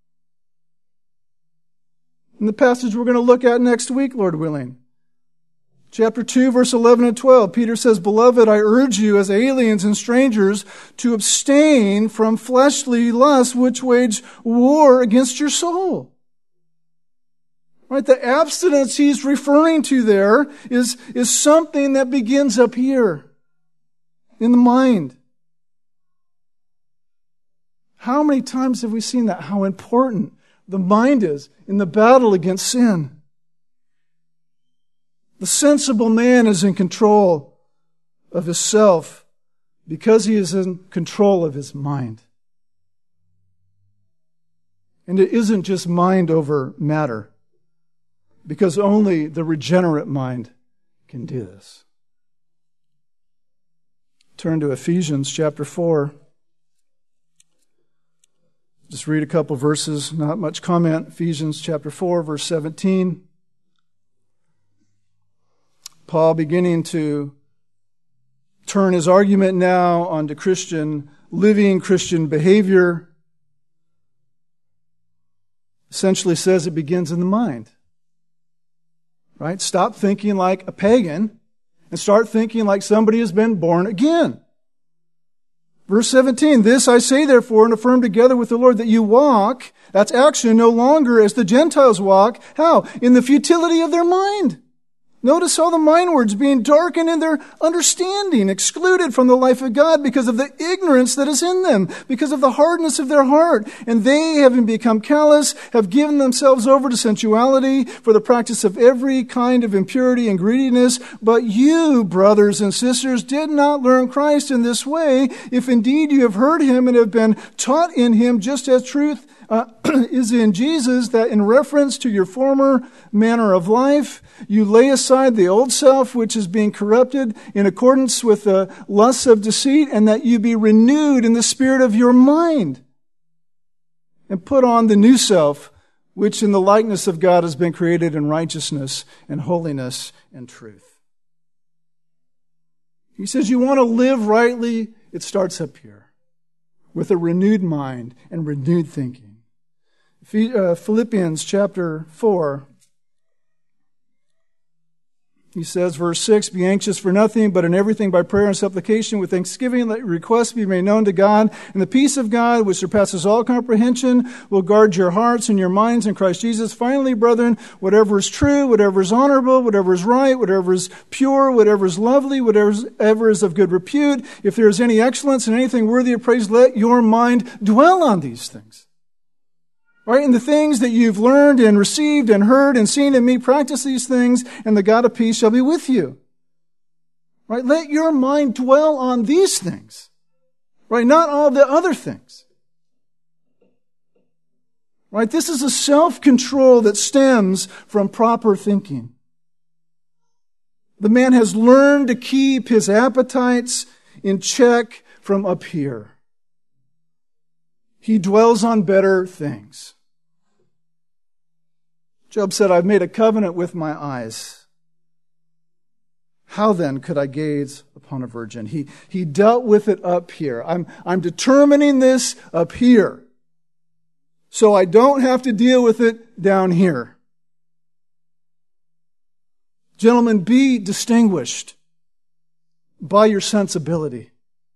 In the passage we're going to look at next week, Lord willing. Chapter two, verse eleven and twelve, Peter says, beloved, I urge you as aliens and strangers to abstain from fleshly lusts which wage war against your soul. Right? The abstinence he's referring to there is, is something that begins up here in the mind. How many times have we seen that? How important the mind is in the battle against sin. The sensible man is in control of himself because he is in control of his mind. And it isn't just mind over matter, because only the regenerate mind can do this. Turn to Ephesians chapter four. Just read a couple verses, not much comment. Ephesians chapter four, verse seventeen. Paul beginning to turn his argument now onto Christian living, Christian behavior. Essentially says it begins in the mind. Right? Stop thinking like a pagan and start thinking like somebody has been born again. Verse seventeen, this I say therefore and affirm together with the Lord that you walk, that's action, no longer as the Gentiles walk. How? In the futility of their mind. Notice all the mind words being darkened in their understanding, excluded from the life of God because of the ignorance that is in them, because of the hardness of their heart. And they, having become callous, have given themselves over to sensuality for the practice of every kind of impurity and greediness. But you, brothers and sisters, did not learn Christ in this way, if indeed you have heard him and have been taught in him, just as truth Uh, is in Jesus, that in reference to your former manner of life, you lay aside the old self, which is being corrupted in accordance with the lusts of deceit, and that you be renewed in the spirit of your mind, and put on the new self, which in the likeness of God has been created in righteousness and holiness and truth. He says you want to live rightly, it starts up here, with a renewed mind and renewed thinking. Philippians chapter four. He says, verse six, be anxious for nothing, but in everything by prayer and supplication with thanksgiving, let your requests be made known to God. And the peace of God, which surpasses all comprehension, will guard your hearts and your minds in Christ Jesus. Finally, brethren, whatever is true, whatever is honorable, whatever is right, whatever is pure, whatever is lovely, whatever is of good repute, if there is any excellence and anything worthy of praise, let your mind dwell on these things. Right? And the things that you've learned and received and heard and seen in me, practice these things, and the God of peace shall be with you. Right? Let your mind dwell on these things. Right? Not all the other things. Right? This is a self-control that stems from proper thinking. The man has learned to keep his appetites in check from up here. He dwells on better things. Job said, I've made a covenant with my eyes. How then could I gaze upon a virgin? He, he dealt with it up here. I'm, I'm determining this up here, so I don't have to deal with it down here. Gentlemen, be distinguished by your sensibility.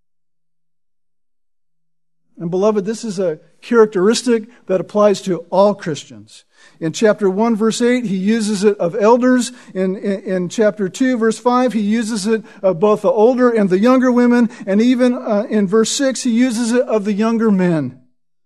And beloved, this is a characteristic that applies to all Christians. In chapter one, verse eight, he uses it of elders. In, in, in chapter two, verse five, he uses it of both the older and the younger women. And even uh, in verse six, he uses it of the younger men.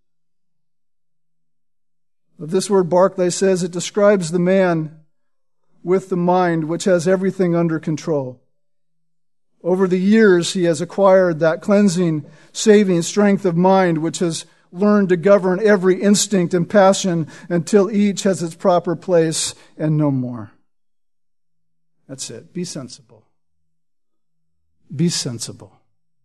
This word Barclay says it describes the man with the mind which has everything under control. Over the years, he has acquired that cleansing, saving strength of mind which has learned to govern every instinct and passion until each has its proper place and no more. That's it. Be sensible. Be sensible.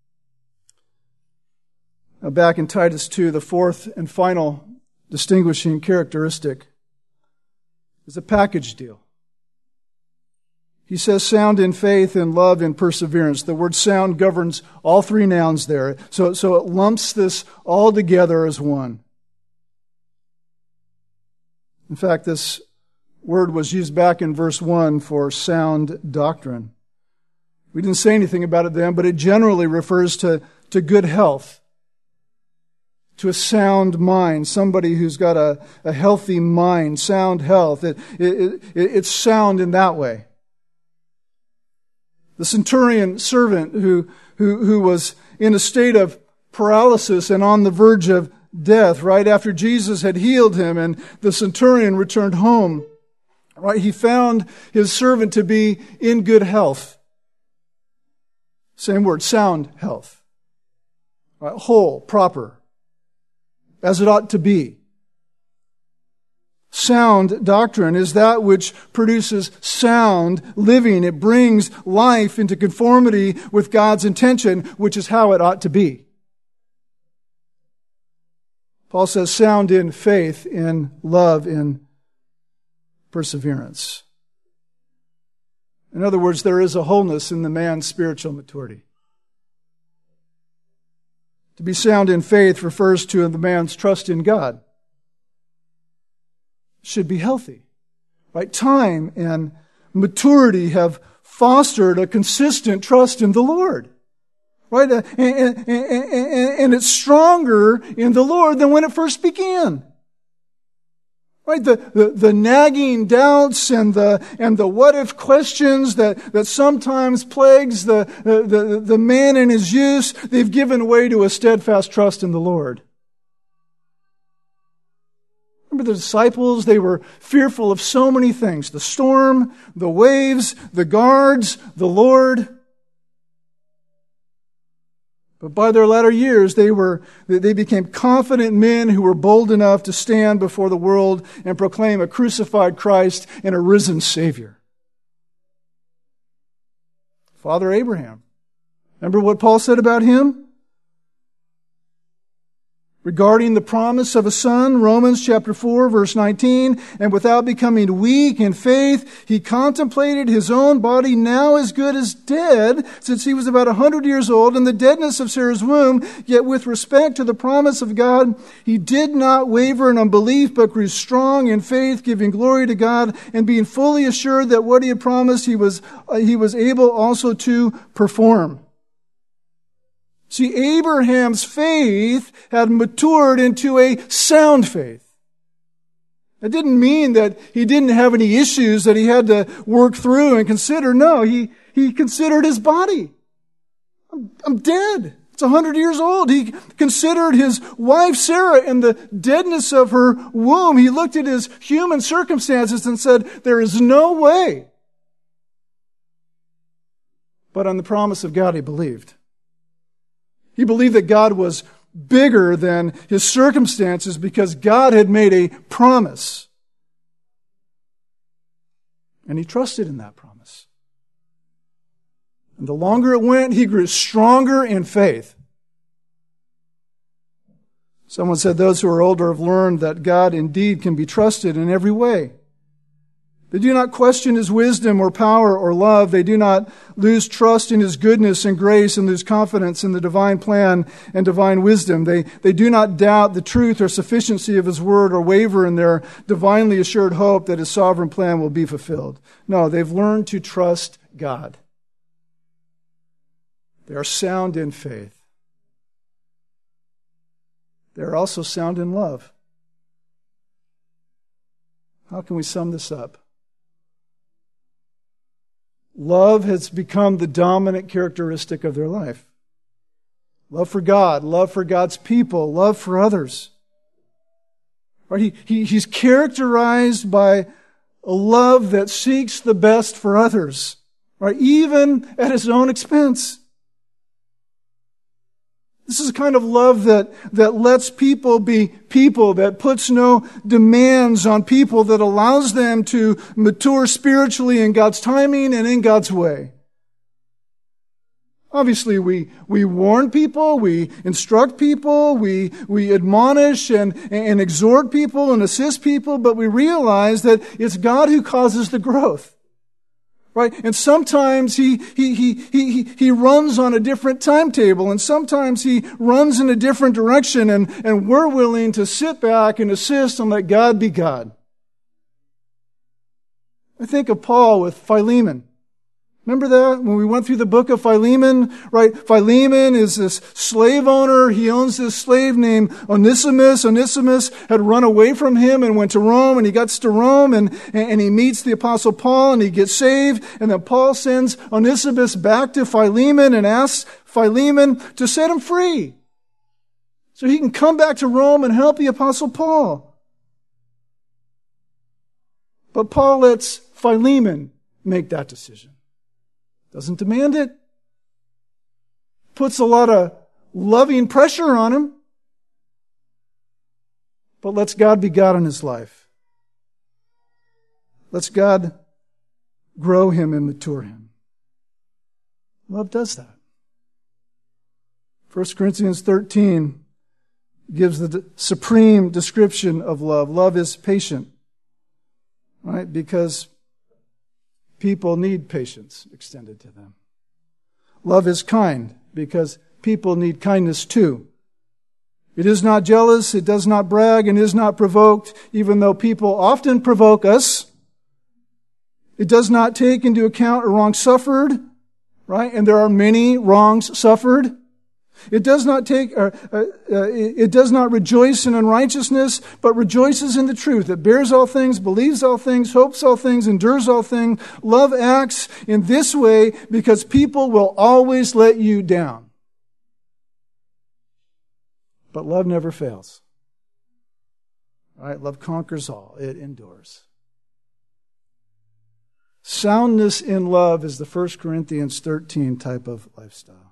Now back in Titus two, the fourth and final distinguishing characteristic is a package deal. He says sound in faith and love and perseverance. The word sound governs all three nouns there. So, so it lumps this all together as one. In fact, this word was used back in verse one for sound doctrine. We didn't say anything about it then, but it generally refers to, to good health, to a sound mind, somebody who's got a, a healthy mind, sound health. It, it, it, it's sound in that way. The centurion servant who, who, who was in a state of paralysis and on the verge of death right after Jesus had healed him and the centurion returned home, right? He found his servant to be in good health. Same word, sound health. Right? Whole, proper, as it ought to be. Sound doctrine is that which produces sound living. It brings life into conformity with God's intention, which is how it ought to be. Paul says sound in faith, in love, in perseverance. In other words, there is a wholeness in the man's spiritual maturity. To be sound in faith refers to the man's trust in God. Should be healthy, right? Time and maturity have fostered a consistent trust in the Lord, right? And, and, and, and it's stronger in the Lord than when it first began, right? The, the, the nagging doubts and the, and the what if questions that, that sometimes plagues the, the, the man in his youth, they've given way to a steadfast trust in the Lord. Remember the disciples, they were fearful of so many things. The storm, the waves, the guards, the Lord. But by their latter years, they were, they became confident men who were bold enough to stand before the world and proclaim a crucified Christ and a risen Savior. Father Abraham. Remember what Paul said about him? Regarding the promise of a son, Romans chapter four, verse nineteen, and without becoming weak in faith, he contemplated his own body now as good as dead, since he was about a hundred years old, in the deadness of Sarah's womb. Yet with respect to the promise of God, he did not waver in unbelief, but grew strong in faith, giving glory to God, and being fully assured that what he had promised, he was, uh, he was able also to perform. See, Abraham's faith had matured into a sound faith. It didn't mean that he didn't have any issues that he had to work through and consider. No, he, he considered his body. I'm, I'm dead. It's a hundred years old. He considered his wife Sarah and the deadness of her womb. He looked at his human circumstances and said, there is no way. But on the promise of God, he believed. He believed that God was bigger than his circumstances because God had made a promise. And he trusted in that promise. And the longer it went, he grew stronger in faith. Someone said those who are older have learned that God indeed can be trusted in every way. They do not question his wisdom or power or love. They do not lose trust in his goodness and grace and lose confidence in the divine plan and divine wisdom. They, they do not doubt the truth or sufficiency of his word or waver in their divinely assured hope that his sovereign plan will be fulfilled. No, they've learned to trust God. They are sound in faith. They are also sound in love. How can we sum this up? Love has become the dominant characteristic of their life. Love for God, love for God's people, love for others. Right? He, he, he's characterized by a love that seeks the best for others, right? Even at his own expense. This is a kind of love that, that lets people be people, that puts no demands on people, that allows them to mature spiritually in God's timing and in God's way. Obviously, we, we warn people, we instruct people, we, we admonish and, and exhort people and assist people, but we realize that it's God who causes the growth. Right? And sometimes he, he, he, he, he runs on a different timetable, and sometimes he runs in a different direction, and, and we're willing to sit back and assist and let God be God. I think of Paul with Philemon. Remember that when we went through the book of Philemon, right? Philemon is this slave owner. He owns this slave named Onesimus. Onesimus had run away from him and went to Rome, and he gets to Rome and, and he meets the apostle Paul and he gets saved. And then Paul sends Onesimus back to Philemon and asks Philemon to set him free so he can come back to Rome and help the apostle Paul. But Paul lets Philemon make that decision. Doesn't demand it. Puts a lot of loving pressure on him. But lets God be God in his life. Lets God grow him and mature him. Love does that. First Corinthians thirteen gives the supreme description of love. Love is patient. Right? Because people need patience extended to them. Love is kind because people need kindness too. It is not jealous, it does not brag, and is not provoked, even though people often provoke us. It does not take into account a wrong suffered, right? And there are many wrongs suffered. It does not take, uh, uh, uh, it does not rejoice in unrighteousness, but rejoices in the truth. It bears all things, believes all things, hopes all things, endures all things. Love acts in this way because people will always let you down. But love never fails. All right, love conquers all. It endures. Soundness in love is the First Corinthians thirteen type of lifestyle.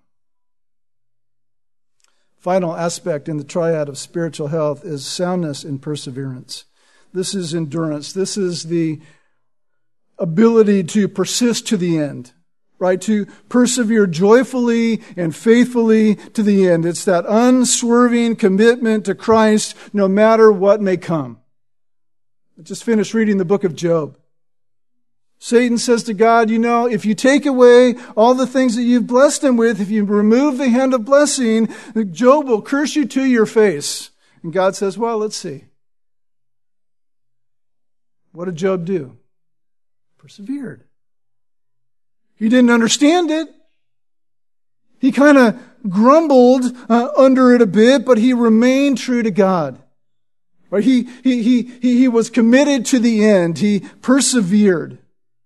Final aspect in the triad of spiritual health is soundness in perseverance. This is endurance. This is the ability to persist to the end, right? To persevere joyfully and faithfully to the end. It's that unswerving commitment to Christ no matter what may come. I just finished reading the book of Job. Satan says to God, you know, if you take away all the things that you've blessed him with, if you remove the hand of blessing, Job will curse you to your face. And God says, well, let's see. What did Job do? Persevered. He didn't understand it. He kind of grumbled uh, under it a bit, but he remained true to God. Right? He, he, he, he, he was committed to the end. He persevered.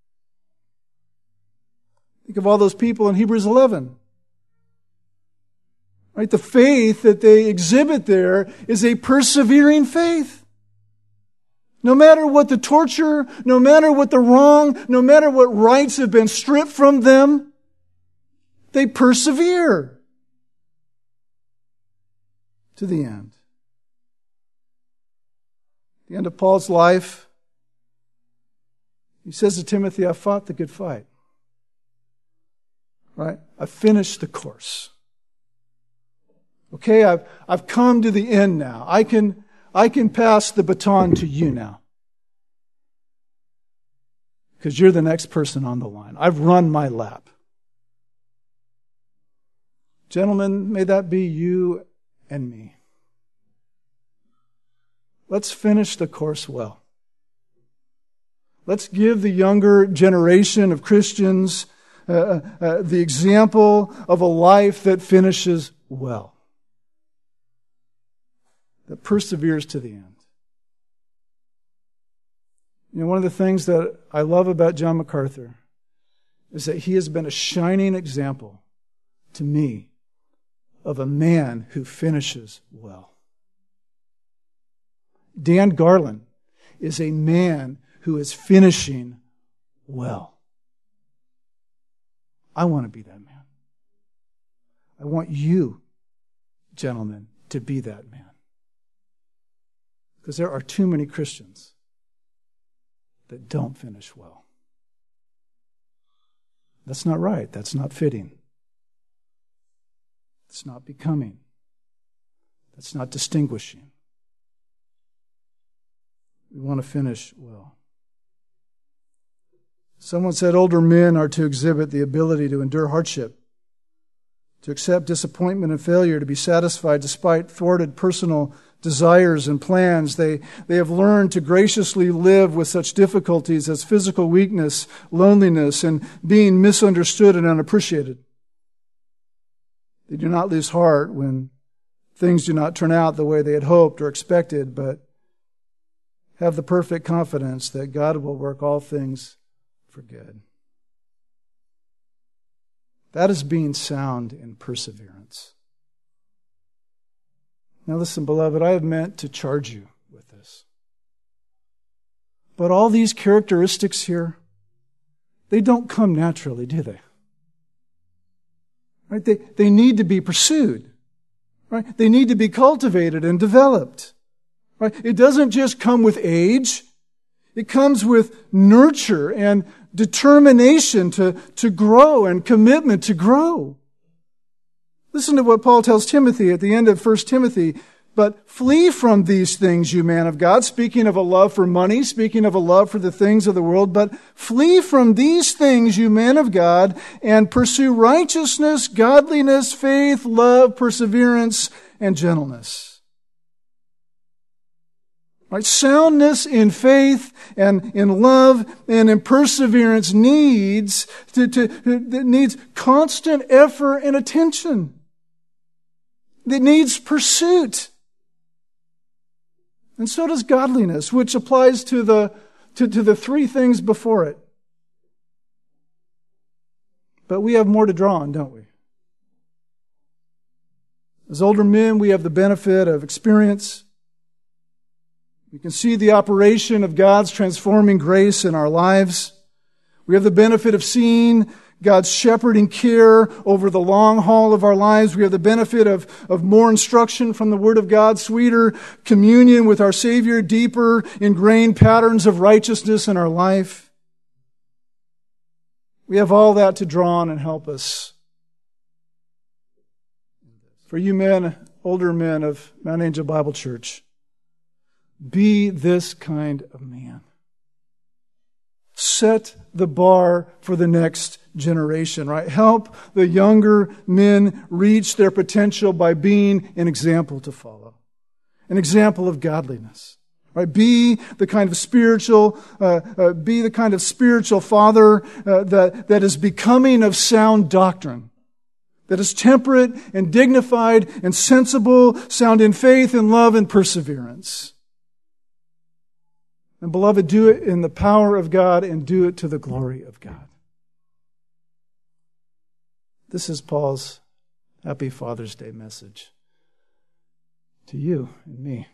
Think of all those people in Hebrews eleven. Right? The faith that they exhibit there is a persevering faith. No matter what the torture, no matter what the wrong, no matter what rights have been stripped from them, they persevere. to the end. At the end of Paul's life, he says to Timothy, I fought the good fight. Right? I finished the course. Okay, I've, I've come to the end now. I can, I can pass the baton to you now. Because you're the next person on the line. I've run my lap. Gentlemen, may that be you and me. Let's finish the course well. Let's give the younger generation of Christians uh, uh, the example of a life that finishes well, that perseveres to the end. You know, one of the things that I love about John MacArthur is that he has been a shining example to me of a man who finishes well. Dan Garland is a man who is finishing well. I want to be that man. I want you, gentlemen, to be that man. Because there are too many Christians that don't finish well. That's not right. That's not fitting. It's not becoming. That's not distinguishing. We want to finish well. Someone said older men are to exhibit the ability to endure hardship, to accept disappointment and failure, to be satisfied despite thwarted personal desires and plans. They, they have learned to graciously live with such difficulties as physical weakness, loneliness, and being misunderstood and unappreciated. They do not lose heart when things do not turn out the way they had hoped or expected, but have the perfect confidence that God will work all things for good. That is being sound in perseverance. Now listen, beloved, I have meant to charge you with this. But all these characteristics here, they don't come naturally, do they? Right? They, they need to be pursued. Right? They need to be cultivated and developed. Right? It doesn't just come with age. It comes with nurture and determination to, to grow and commitment to grow. Listen to what Paul tells Timothy at the end of First Timothy. But flee from these things, you man of God. Speaking of a love for money, speaking of a love for the things of the world. But flee from these things, you man of God, and pursue righteousness, godliness, faith, love, perseverance, and gentleness. Right? Soundness in faith and in love and in perseverance needs to, to, to needs constant effort and attention. It needs pursuit. And so does godliness, which applies to the to, to the three things before it. But we have more to draw on, don't we? As older men, we have the benefit of experience. We can see the operation of God's transforming grace in our lives. We have the benefit of seeing God's shepherding care over the long haul of our lives. We have the benefit of, of more instruction from the Word of God, sweeter communion with our Savior, deeper ingrained patterns of righteousness in our life. We have all that to draw on and help us. For you men, older men of Mount Angel Bible Church, be this kind of man. Set the bar for the next generation, right? Help the younger men reach their potential by being an example to follow. An example of godliness. Right? Be the kind of spiritual, uh, uh, be the kind of spiritual father uh, that, that is becoming of sound doctrine. That is temperate and dignified and sensible, sound in faith and love and perseverance. And beloved, do it in the power of God and do it to the glory of God. This is Paul's Happy Father's Day message to you and me.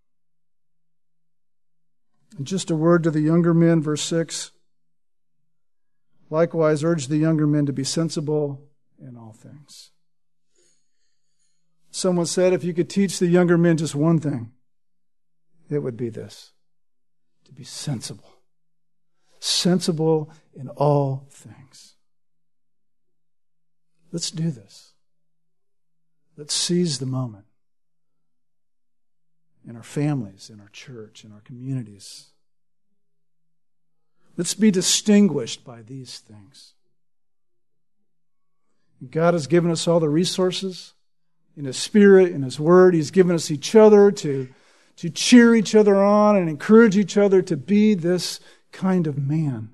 And just a word to the younger men, verse six. Likewise, urge the younger men to be sensible in all things. Someone said if you could teach the younger men just one thing, it would be this: to be sensible. Sensible in all things. Let's do this. Let's seize the moment in our families, in our church, in our communities. Let's be distinguished by these things. God has given us all the resources in His Spirit, in His Word. He's given us each other to, to cheer each other on and encourage each other to be this kind of man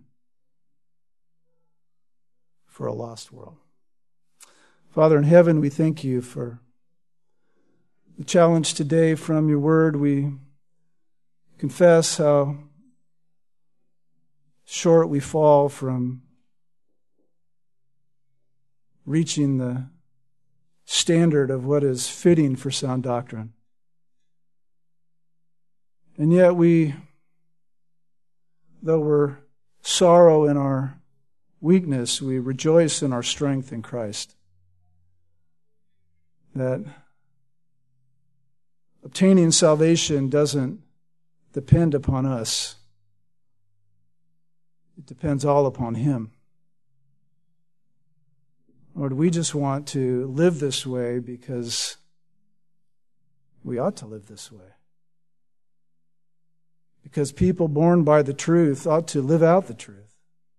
for a lost world. Father in heaven, we thank you for the challenge today from your word. We confess how short we fall from reaching the standard of what is fitting for sound doctrine. And yet we, though we're sorrow in our weakness, we rejoice in our strength in Christ. That obtaining salvation doesn't depend upon us. It depends all upon Him. Lord, we just want to live this way because we ought to live this way. Because people born by the truth ought to live out the truth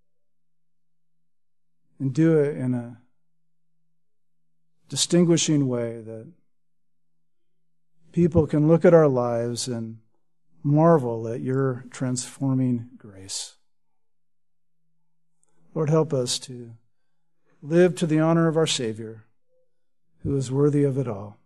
and do it in a distinguishing way that people can look at our lives and marvel at your transforming grace. Lord, help us to live to the honor of our Savior, who is worthy of it all.